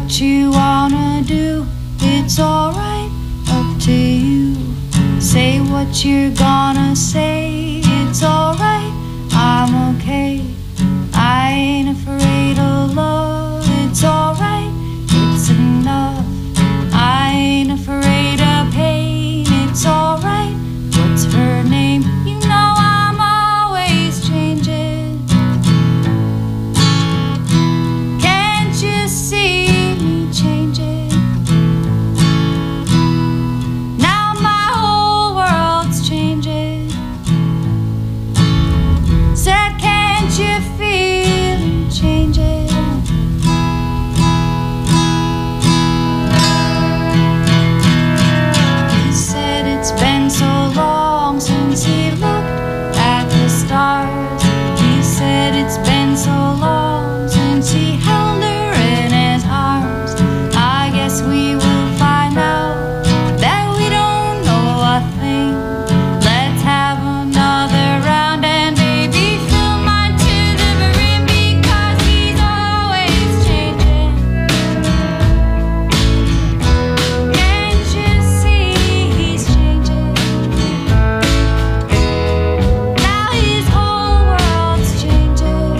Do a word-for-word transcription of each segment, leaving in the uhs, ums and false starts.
what you wanna do. It's alright, up to you. Say what you're gonna say. It's alright, I'm okay. I ain't afraid of love. It's alright, it's enough. I ain't afraid of pain. It's alright, what's her name? You know I'm always changing. Can't you see me changing? Now my whole world's changing. Said, can't you feel me changing? He said it's been so long since he looked at the stars. He said it's been so long since he held her in his arms. I guess we will find out that we don't know a thing. Let's have another round and baby fill mine to the brim, because he's always changing. Can't you see he's changing? Now his whole world's changing.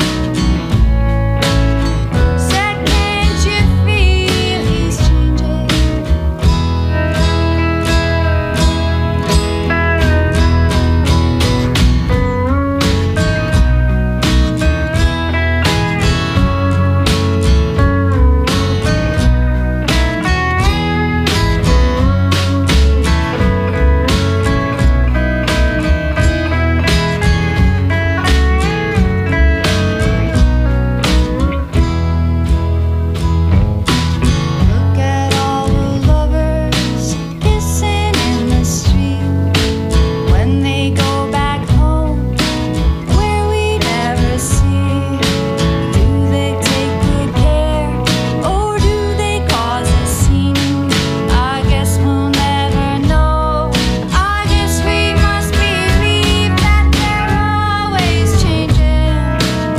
Said, can't you feel he's changing? Look at all the lovers kissing in the street when they go back home where we never see. Do they take good care or do they cause a scene? I guess we'll never know. I guess we must believe that they're always changing.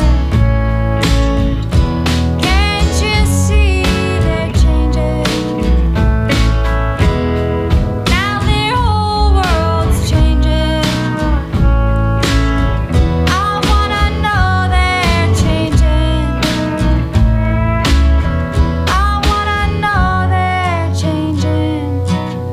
Can't you see they're changing? Now their whole world's changing. I wanna know they're changing. I wanna know they're changing.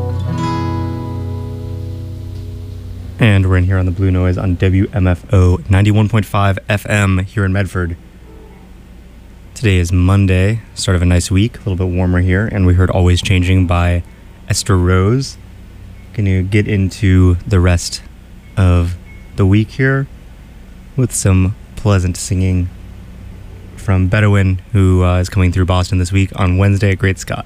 And we're in here on the Blue Noise on W M F O ninety-one point five F M here in Medford. Today is Monday, start of a nice week, a little bit warmer here, and we heard Always Changing by Esther Rose. Can you get into the rest of the week here with some pleasant singing from Bedouin, who uh, is coming through Boston this week on Wednesday at Great Scott.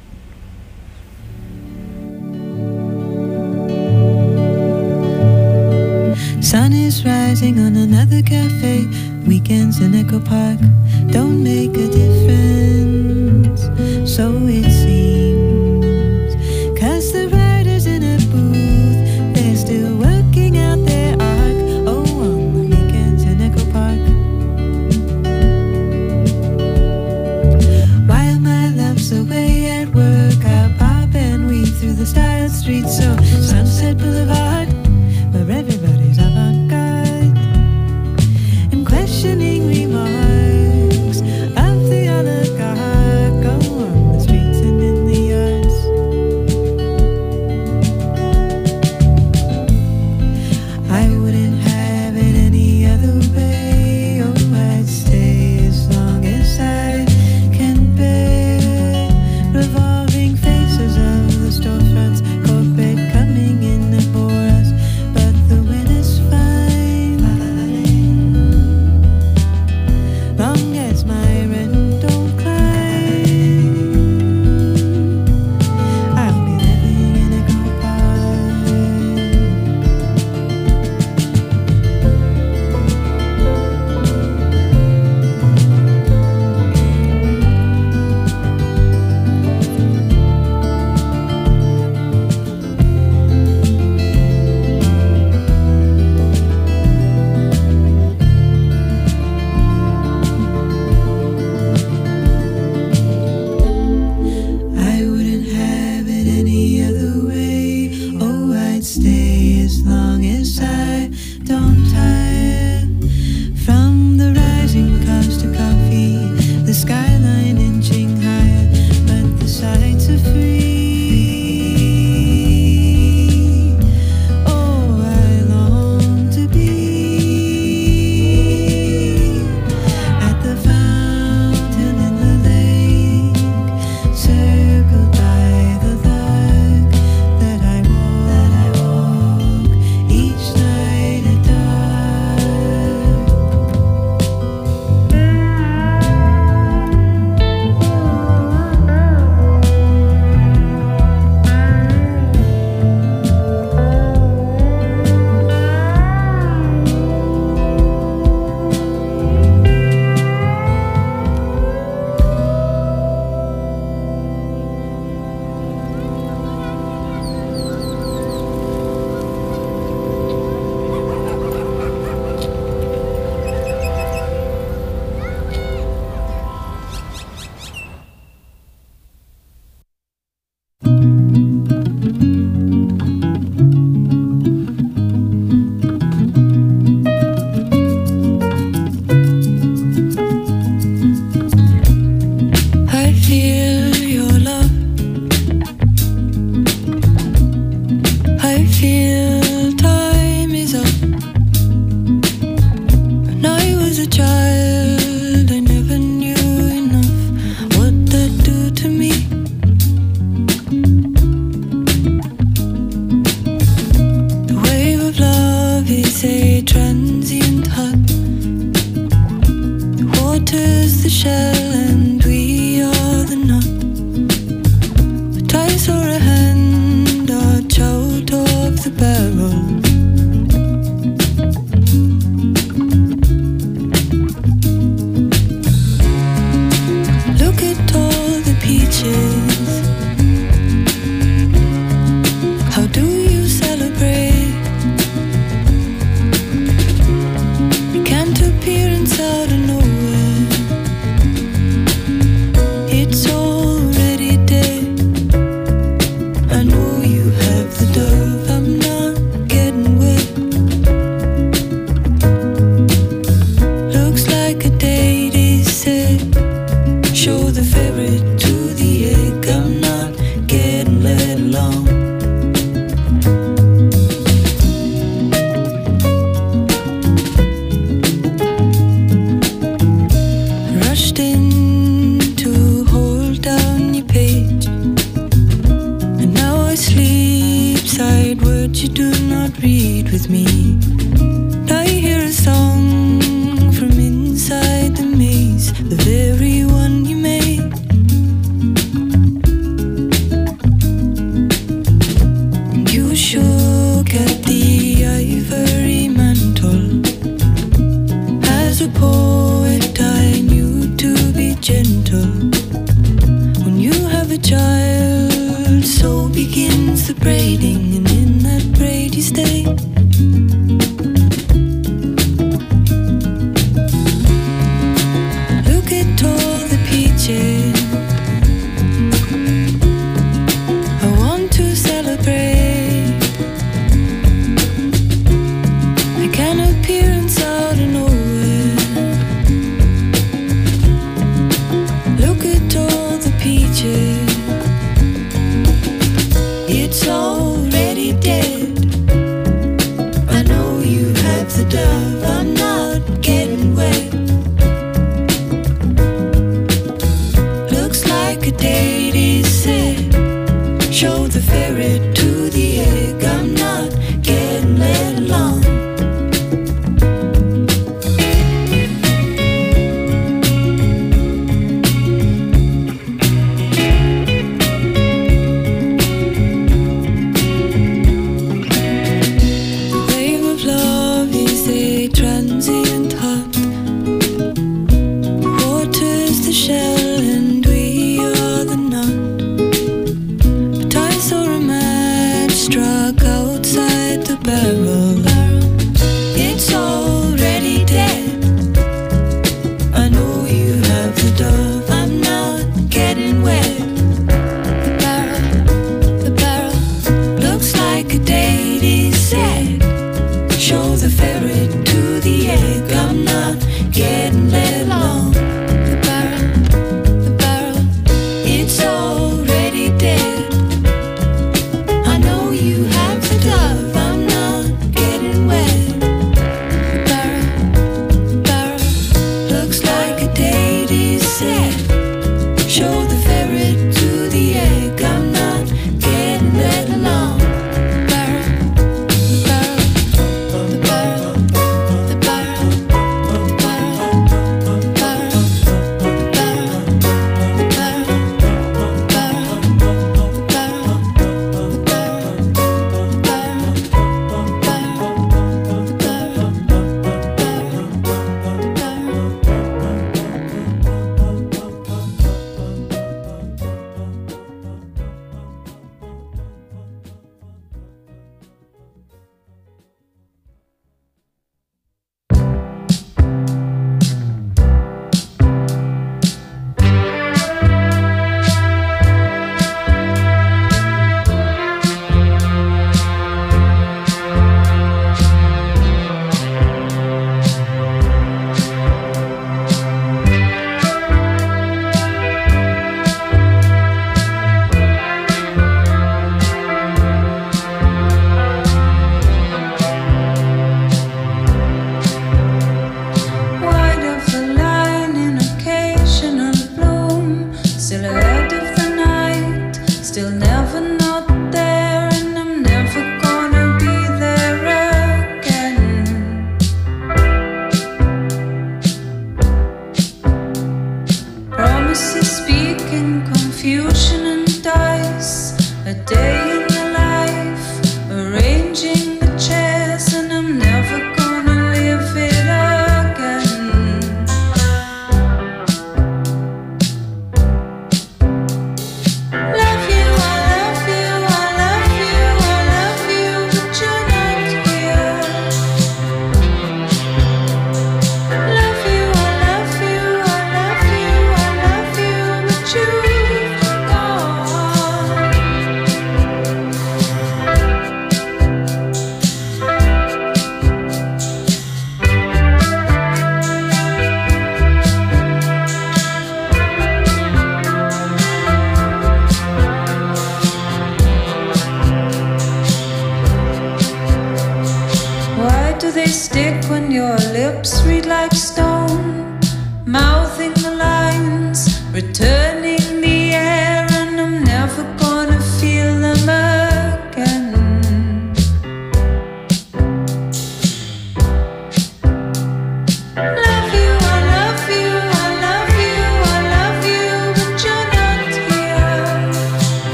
Sun is rising on another cafe. Weekends in Echo Park don't make a difference, so it seems. 'Cause the writers in a booth, they're still working out their arc. Oh, on the weekends in Echo Park. While my love's away at work, I pop and weave through the style streets. So Sunset Boulevard, where everybody's avant-garde and questioning remarks of the oligarch. Go on the streets and in the the dove, I'm not getting wet. Looks like a date is set. Show the ferret to the egg, I'm not getting let along.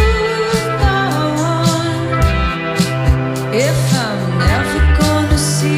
If I'm never gonna see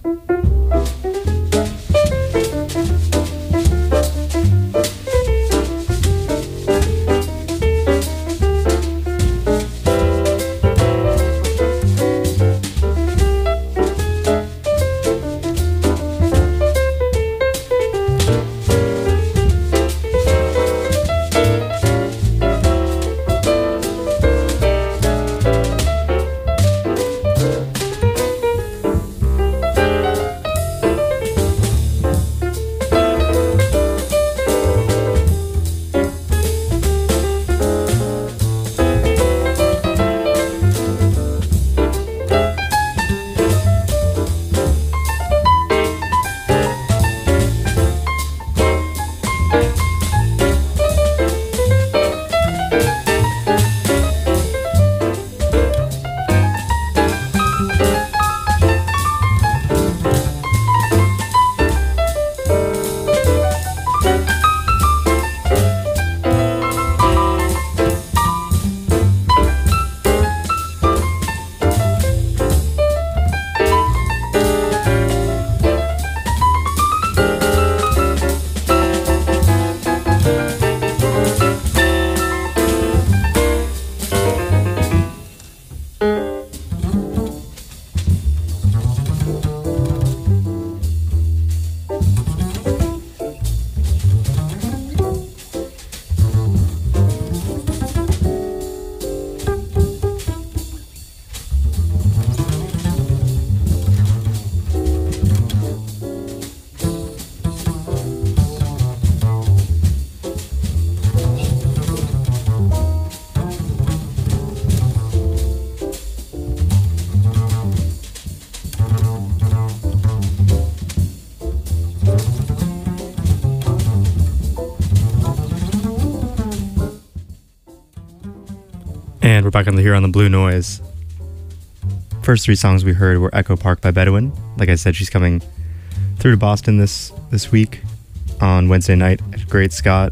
And we're back on the here on the Blue Noise. First three songs we heard were Echo Park by Bedouin. Like I said, she's coming through to Boston this this week on Wednesday night at Great Scott.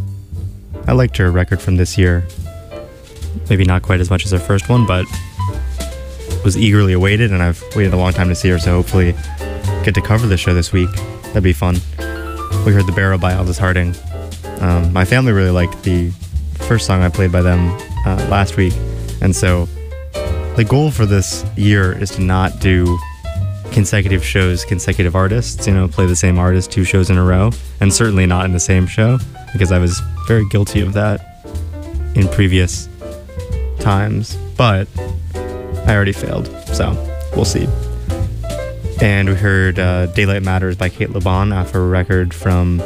I liked her record from this year. Maybe not quite as much as her first one, but was eagerly awaited, and I've waited a long time to see her, so hopefully get to cover the show this week. That'd be fun. We heard The Barrow by Aldous Harding. Um, my family really liked the first song I played by them uh, last week, and so the goal for this year is to not do consecutive shows, consecutive artists, you know, play the same artist two shows in a row, and certainly not in the same show, because I was very guilty of that in previous times, but I already failed, so we'll see. And we heard uh, Daylight Matters by Kate LeBon off her record from,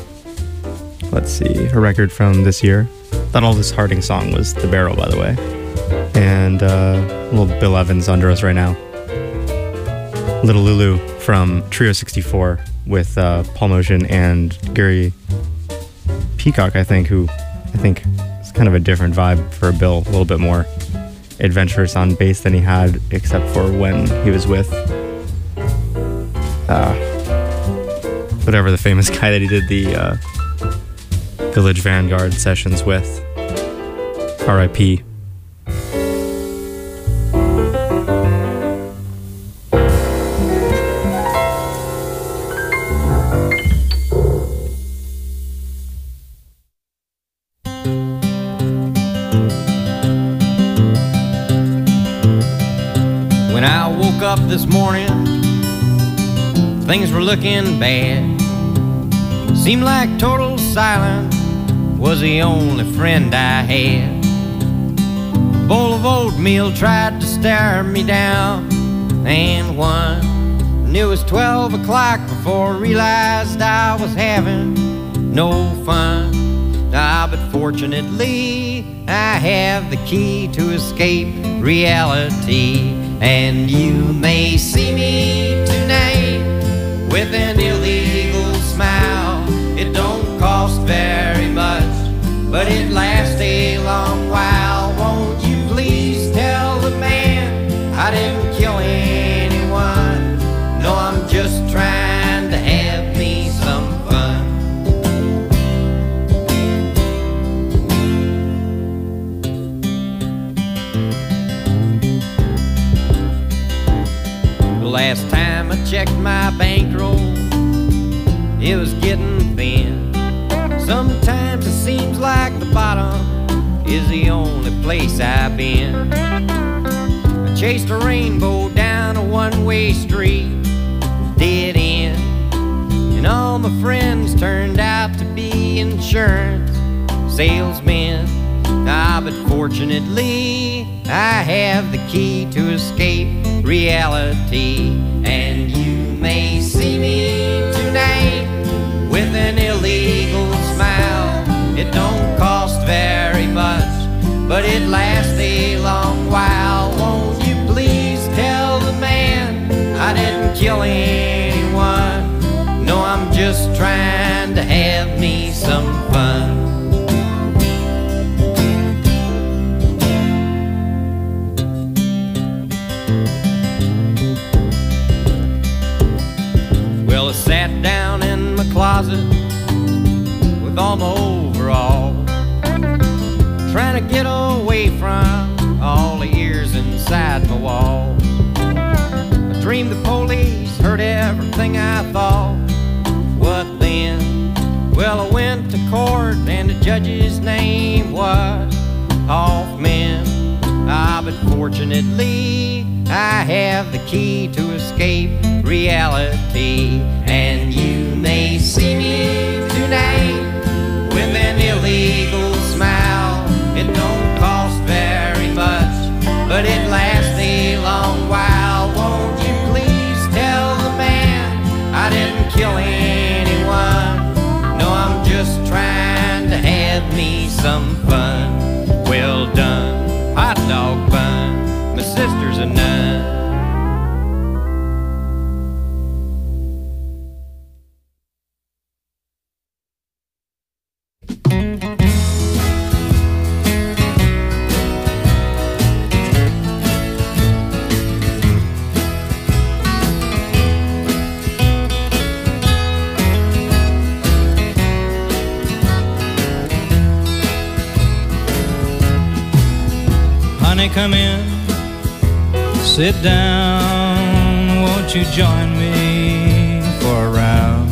let's see, her record from this year. That Aldous Harding song was The Barrow, by the way. And uh, little Bill Evans under us right now. Little Lulu from Trio sixty-four with uh, Paul Motion and Gary Peacock, I think, who I think is kind of a different vibe for Bill, a little bit more adventurous on bass than he had, except for when he was with uh, whatever the famous guy that he did the uh, Village Vanguard sessions with. R I P When I woke up this morning, things were looking bad. Seemed like total silence was the only friend I had. A bowl of oatmeal tried to stare me down, and one. And it was twelve o'clock before I realized I was having no fun. Ah, but fortunately, I have the key to escape reality. And you may see me tonight with an illegal smile. It don't cost very much, but it lasts a long while. Won't you please tell the man I didn't kill anyone? No, I'm just trying to have me some fun. The last time I checked my bankroll, it was getting thin. Sometimes it seems like the bottom is the only place I've been. I chased a rainbow down a one-way street, dead end, and all my friends turned out to be insurance salesmen. Ah, but fortunately I have the key to escape reality, and you may see me tonight with an illegal smile. It don't cost very much, but it lasts a long while. Won't you please tell the man I didn't kill anyone? No, I'm just trying to have me some fun. Well, I sat down in my closet with all my overalls, trying to get away from all the ears inside my wall. I dreamed the police heard everything I thought. What then? Well, I went to court and the judge's name was Hoffman. Ah, but fortunately I have the key to escape reality, and you may see me tonight with an illegal smile. It don't cost very much, but it lasts a long while. Won't you please tell the man I didn't kill anyone? No, I'm just trying to have me some fun. Well done, hot dog bun, my sister's a nun. Come in, sit down, won't you join me for a round?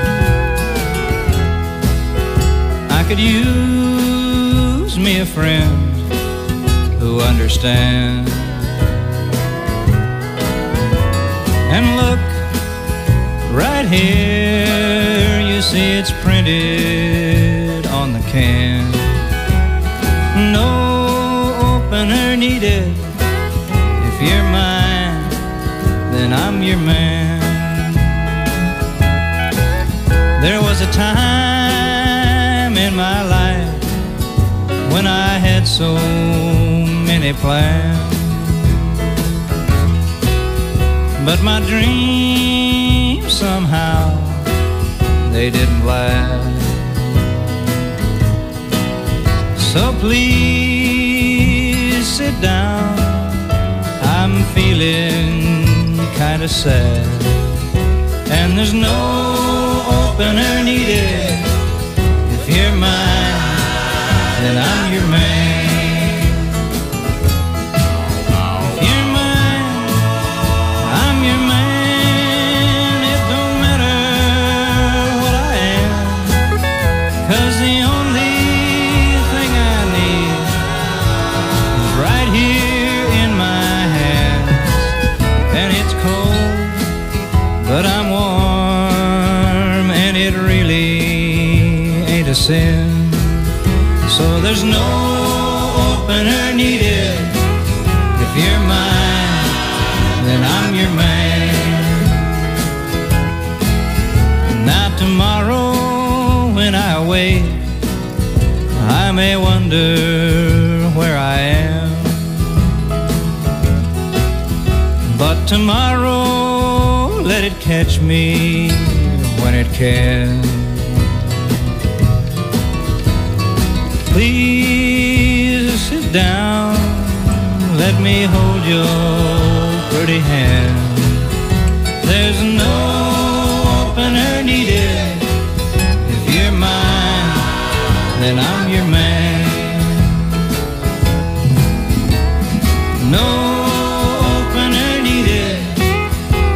I could use me a friend who understands. And look, right here, you see it's printed on the can. No opener needed. If you're mine, then I'm your man. There was a time in my life when I had so many plans, but my dreams somehow they didn't last. So please sit down, I'm feeling kinda sad, and there's no opener needed. If you're mine, then I'm your man. If you're mine, I'm your man. It don't matter what I am, 'cause the only thing I need is right here in my hands. And it's cold, but I'm warm, and it really ain't a sin. So there's no opener needed. If you're mine, then I'm your man. Now tomorrow when I wake, I may wonder where I am, but tomorrow let it catch me when it can. Please sit down, let me hold your pretty hand. There's no opener needed. If you're mine, then I'm your man. No opener needed.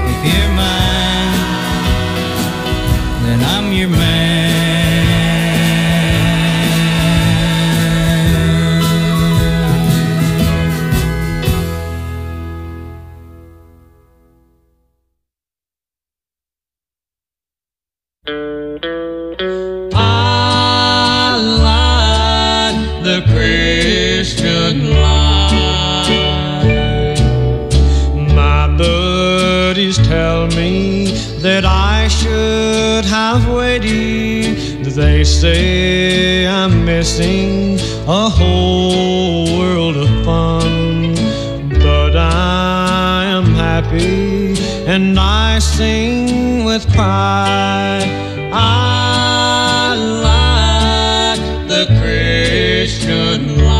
Please tell me that I should have waited. They say I'm missing a whole world of fun, but I am happy and I sing with pride. I like the Christian life.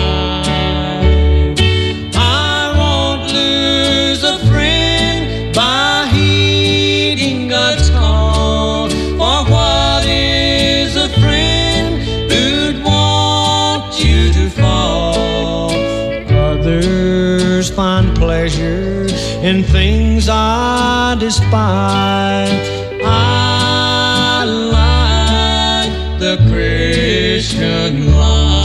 I won't lose a friend by heeding God's call. For what is a friend who'd want you to fall? Others find pleasure in things I despise. I like the Christian life.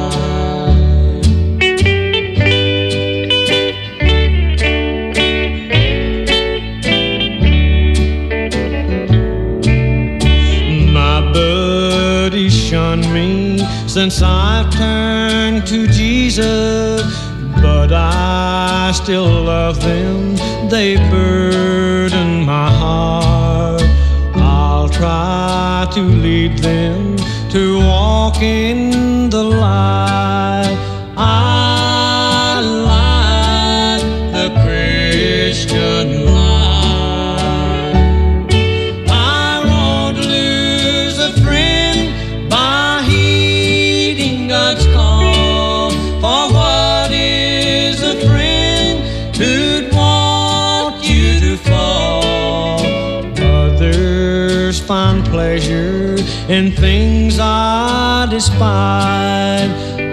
My buddies shun me since I've turned to Jesus, but I still love them. They burden my heart. I'll try to lead them to walk in the light. I like the Christian life. I won't lose a friend by heeding God's call. For what is a friend who'd want you to fall? Others find pleasure in things I despise.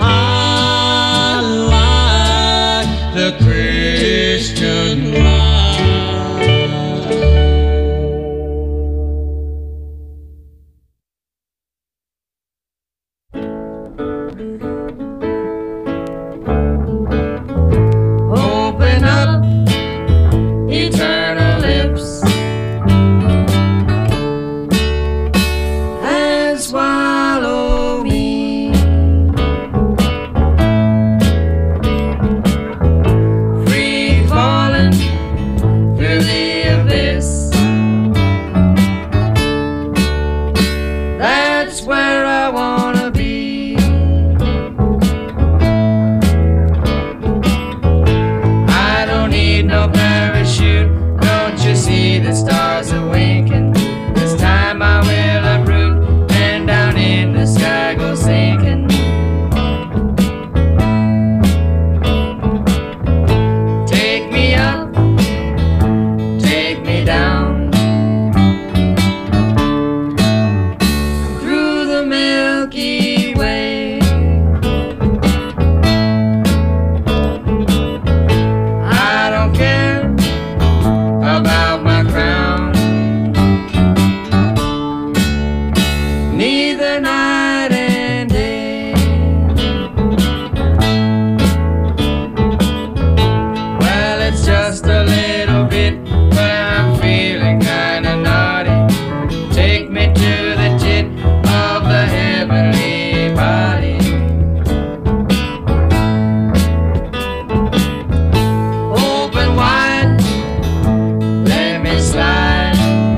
I like the Christian life. Open up eternal lips and swallow me. Free falling through the abyss. That's where I wanna be. I don't need no parachute. Don't you see the stars are winking? This time I will uproot and down in the sky go sinking. Take me up, take me down through the Milky Way. I don't care about my crown, neither night and day. Well, it's just a little bit where I'm feeling kinda naughty. Take me to the tit of the heavenly body. Open wide, let me slide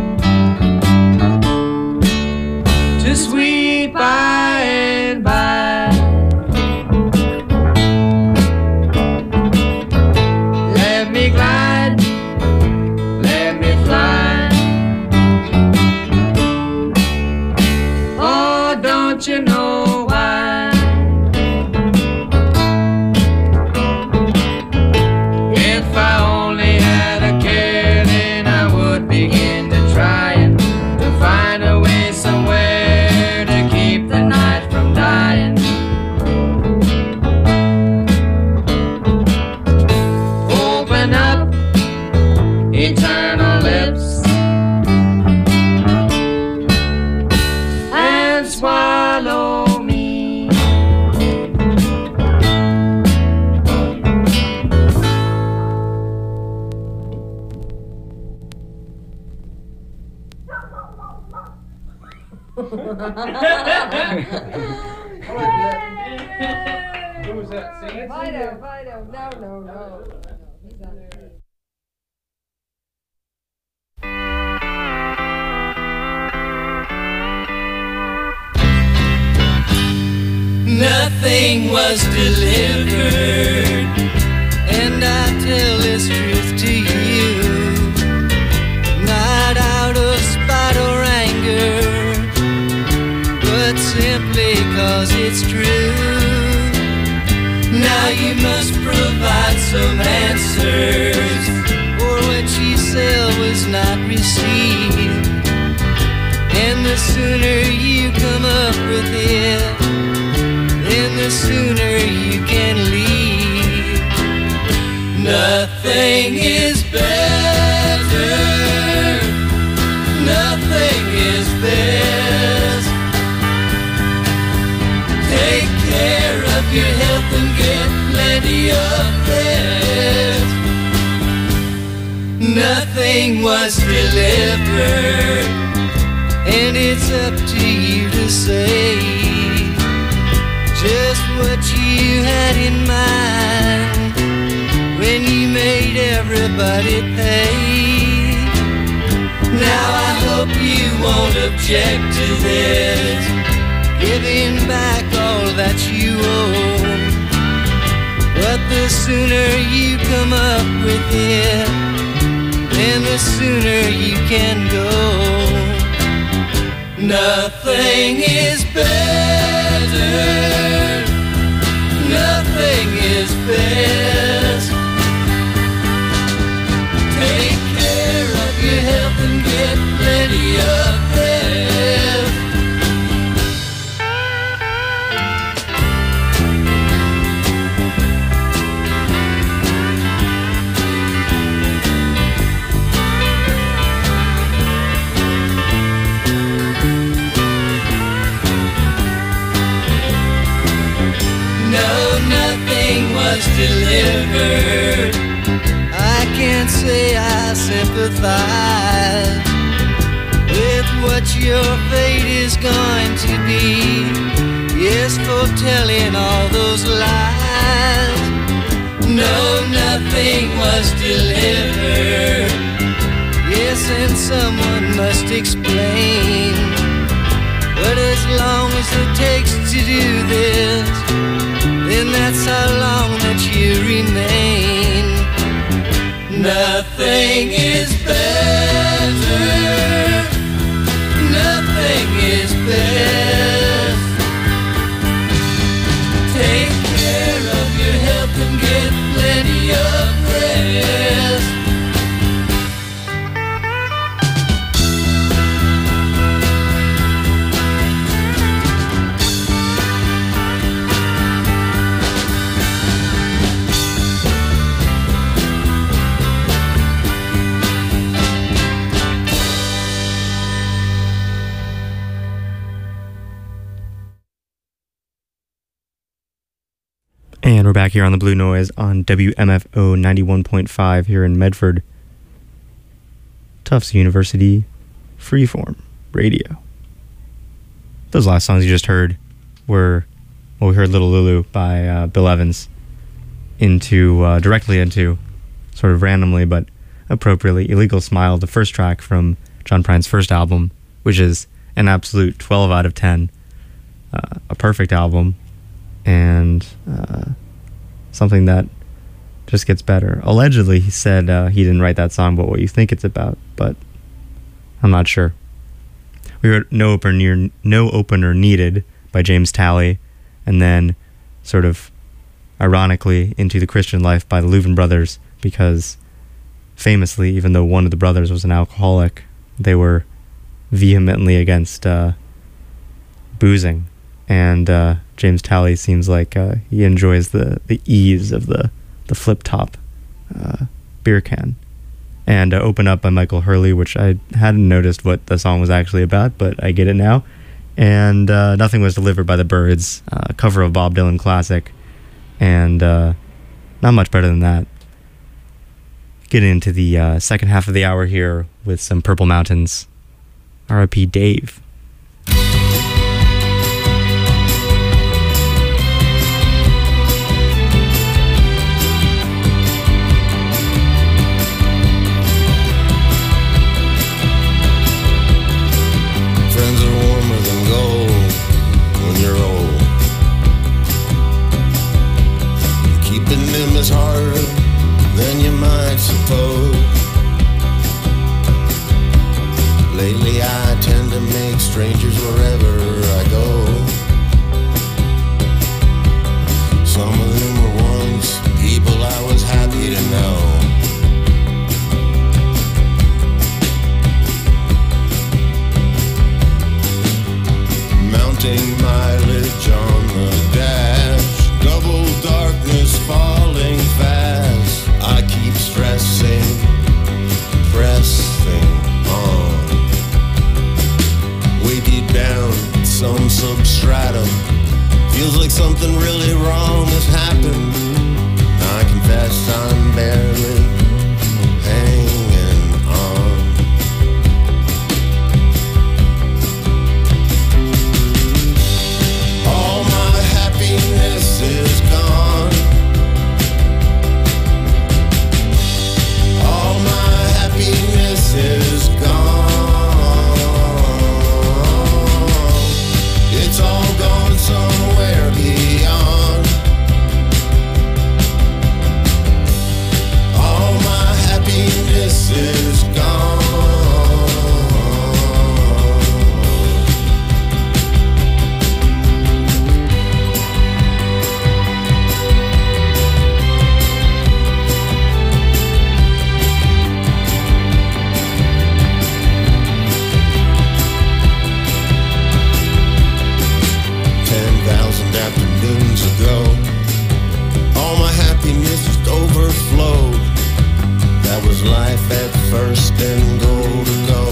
to sweet by and by. Let me glide, let me fly. Oh, don't you know why? If I only had a care, then I would begin to trying to find a way somewhere to keep the night from dying. Open up eternal lips and swallow me. Who was that? Singing? Fido, Fido. No, no, no. He's on there. nothing was delivered. And I tell this truth to you, not out of spite or anger, but simply cause it's true. Now you must provide some answers for what you said was not received. And the sooner you come up with it, then the sooner you can leave. Nothing is better, nothing is best. Take care of your health and get plenty of rest. Nothing was delivered, and it's up to you to say just what you had in mind when you made everybody pay. Now I hope you won't object to this, giving back all that you owe. But the sooner you come up with it, then the sooner you can go. Nothing is better, nothing is best. Take care of your health and get plenty of rest. Was delivered. I can't say I sympathize with what your fate is going to be. Yes, for telling all those lies. No, nothing was delivered. Yes, and someone must explain. But as long as it takes to do this, then that's how long that you remain. Nothing is better, nothing is best. Take care of your health and get plenty of rest. And we're back here on the Blue Noise on W M F O ninety-one point five here in Medford. Tufts University Freeform Radio. Those last songs you just heard were, well, we heard Little Lulu by uh, Bill Evans into, uh, directly into, sort of randomly but appropriately, Illegal Smile, the first track from John Prine's first album, which is an absolute twelve out of ten. Uh, a perfect album. And uh, something that just gets better. Allegedly, he said uh, he didn't write that song, but what you think it's about, but I'm not sure. We heard No Opener, No Opener Needed by James Talley, and then sort of ironically Into the Christian Life by the Louvin Brothers, because famously, even though one of the brothers was an alcoholic, they were vehemently against uh, boozing. And uh, James Talley seems like uh, he enjoys the, the ease of the, the flip-top uh, beer can. And uh, Open Up by Michael Hurley, which I hadn't noticed what the song was actually about, but I get it now. And uh, Nothing Was Delivered by the Byrds, uh, cover of Bob Dylan classic. And uh, not much better than that. Getting into the uh, second half of the hour here with some Purple Mountains. R I P Dave. Friends are warmer than gold when you're old. strangers wherever I go. Some of them were once people I was happy to know. Mounting mileage on the dash, double darkness falling fast. I keep stressing, pressing on. Way deep down, some substratum, feels like something really wrong has happened. I confess I'm barely hanging on. All my happiness is gone. All my happiness is gone. It's all gone somewhere beyond. All my happiness is gone. Ten thousand afternoons ago, all my happiness just overflowed. That was life at first and goal to go.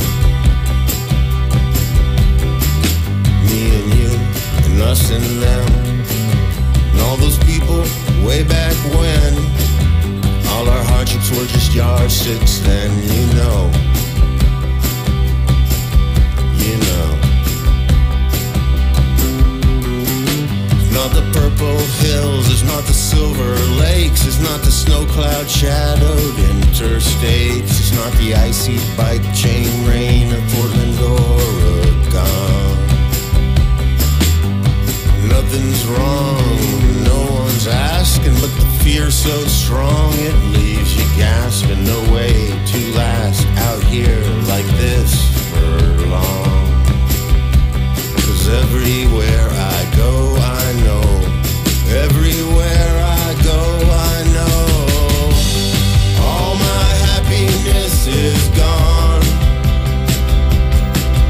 Me and you, and us and them, and all those people way back when. All our hardships were just yardsticks then, you know. You know. It's not the purple hills, it's not the silver lakes, it's not the snow cloud shadowed interstates, it's not the icy bike chain rain of Portland, Oregon. Nothing's wrong, no one's asking, but the fear's so strong it leaves you gasping. No way to last out here like this for long. 'Cause everywhere I go, I know. Everywhere I go, I know. All my happiness is gone.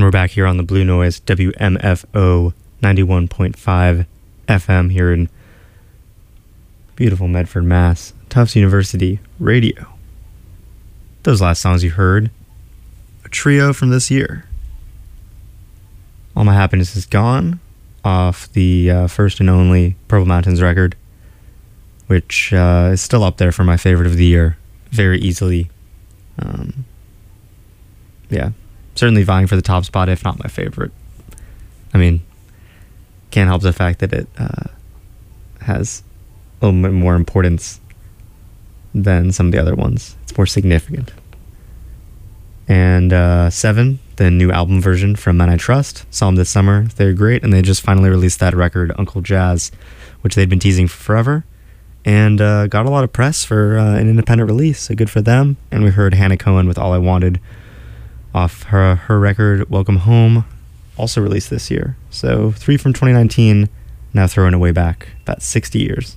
And we're back here on the Blue Noise, W M F O ninety-one point five F M here in beautiful Medford, Mass. Tufts University Radio. Those last songs you heard, a trio from this year. All My Happiness Is Gone, off the uh, first and only Purple Mountains record, which uh, is still up there for my favorite of the year, very easily. Um, yeah, certainly vying for the top spot, if not my favorite. I mean, can't help the fact that it uh, has a little bit more importance than some of the other ones. It's more significant. And uh, Seven, the new album version from Men I Trust, saw them this summer. They're great, and they just finally released that record, Uncle Jazz, which they'd been teasing for forever, and uh, got a lot of press for uh, an independent release, so good for them. And we heard Hannah Cohen with All I Wanted off her, her record, Welcome Home, also released this year. So three from twenty nineteen, now throwing away back about sixty years.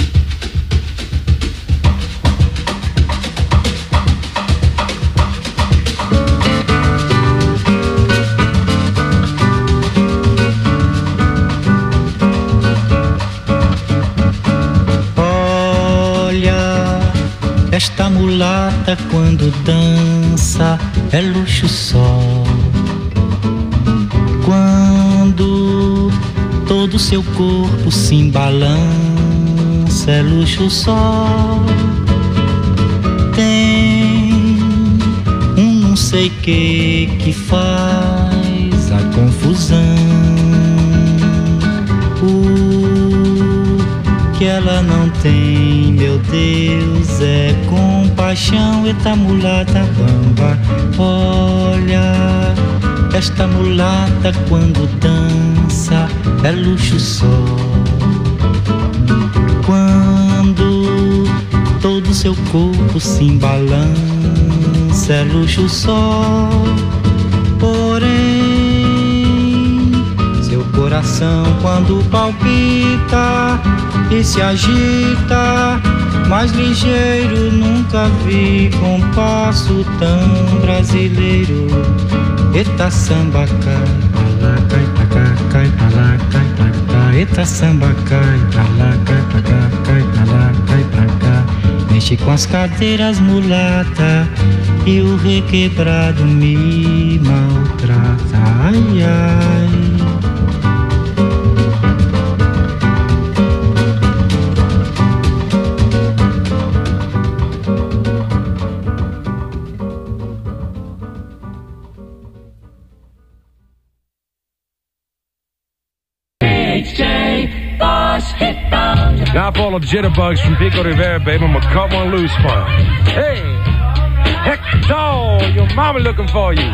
Esta mulata quando dança é luxo só. Quando todo seu corpo se embalança é luxo só. Tem um não sei que que faz a confusão. O que ela não tem, meu Deus, é compaixão. Eita mulata bamba, olha, esta mulata quando dança é luxo só. Quando todo seu corpo se embalança é luxo só. Porém, seu coração quando palpita e se agita, mais ligeiro nunca vi compasso tão brasileiro. Eita samba cai, pra lá, cai pra cá, cai pra lá, cai pra cá. Eita samba cai, pra lá, cai pra cá, cai pra lá, cai pra cá. Mexe com as cadeiras mulata e o requebrado me maltrata. Ai, ai. Now for all the jitterbugs from Pico Rivera, baby, I'm gonna cut one loose for you. Hey, Hector, your mama looking for you.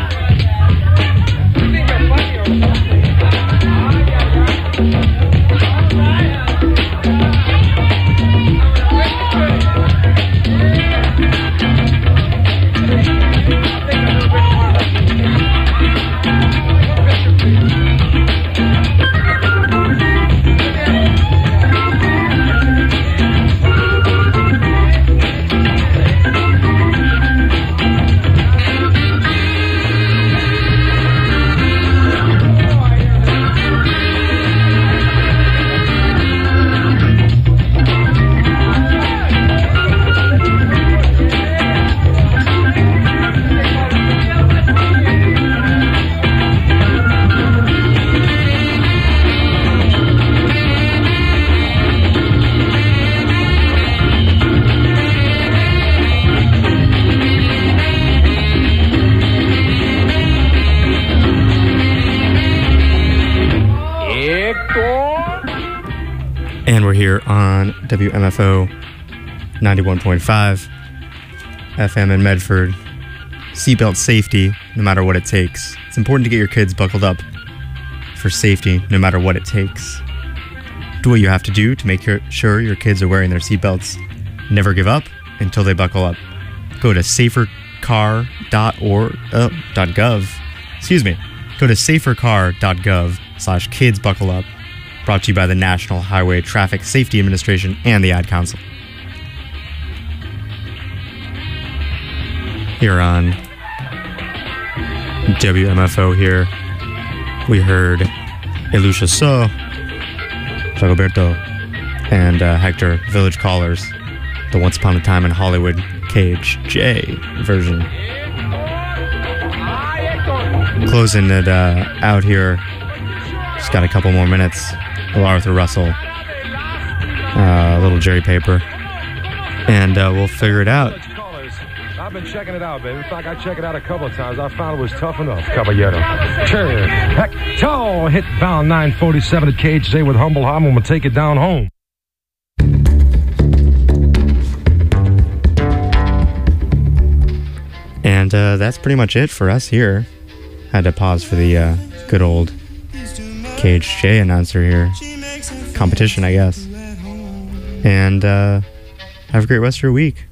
Here on W M F O ninety-one point five F M in Medford. Seatbelt safety, no matter what it takes. It's important to get your kids buckled up for safety, no matter what it takes. Do what you have to do to make sure your kids are wearing their seatbelts. Never give up until they buckle up. Go to safer car dot org, uh, .gov. Excuse me. Go to safer car dot gov slash kids buckle up. Brought to you by the National Highway Traffic Safety Administration and the Ad Council. Here on W M F O here. We heard Elucia So, Jagoberto, and uh, Hector, Village Callers, the Once Upon a Time in Hollywood K H J version. Closing it uh, out here. Just got a couple more minutes. A little Arthur Russell, uh, a little Jerry Paper, and uh, we'll figure it out. I've been checking it out, baby. In fact, I checked it out a couple of times. I found it was tough enough. Caballero. Cheers. Heck, tall hit Val nine forty-seven at K H J with Humble Hum. I'm going to take it down home. And uh, that's pretty much it for us here. Had to pause for the uh, good old K H J announcer here. Competition, I guess. And uh, have a great rest of your week.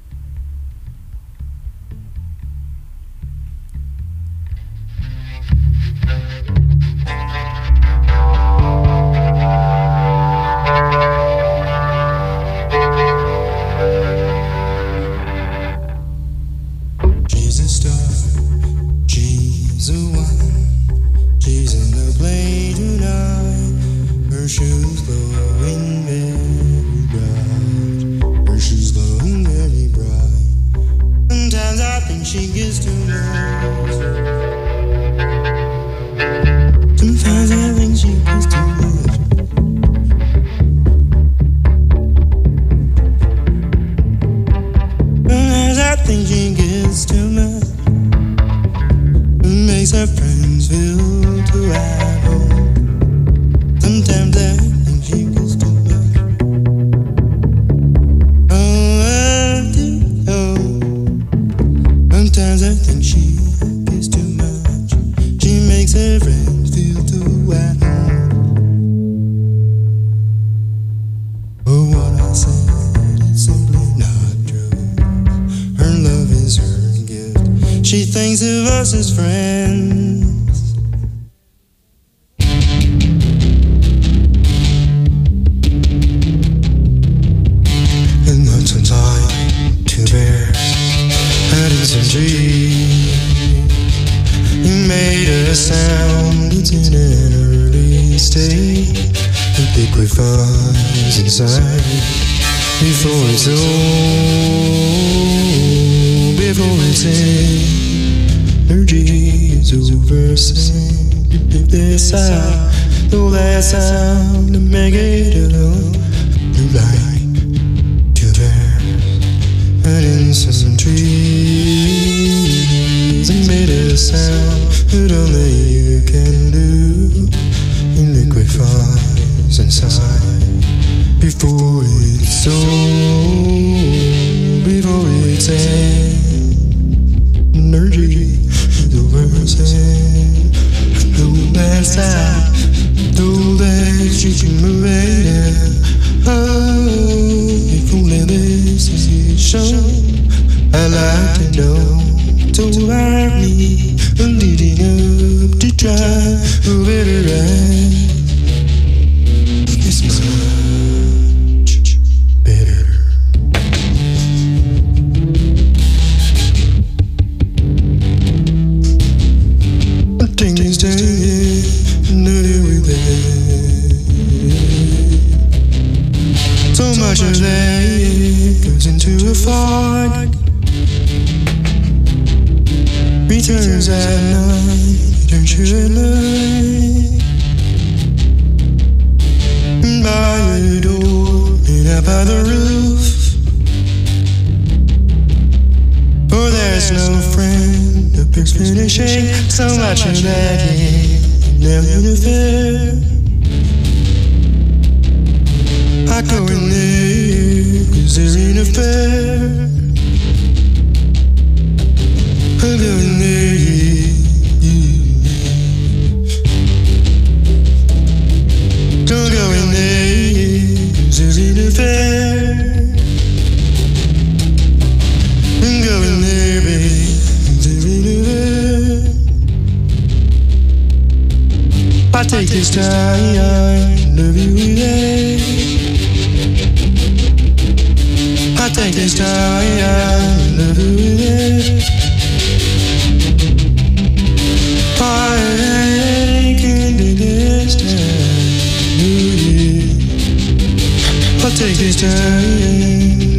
take this time.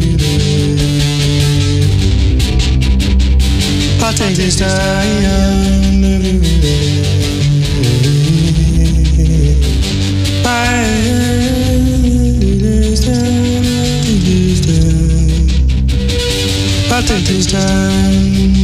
I'll take this time. I'll take this time.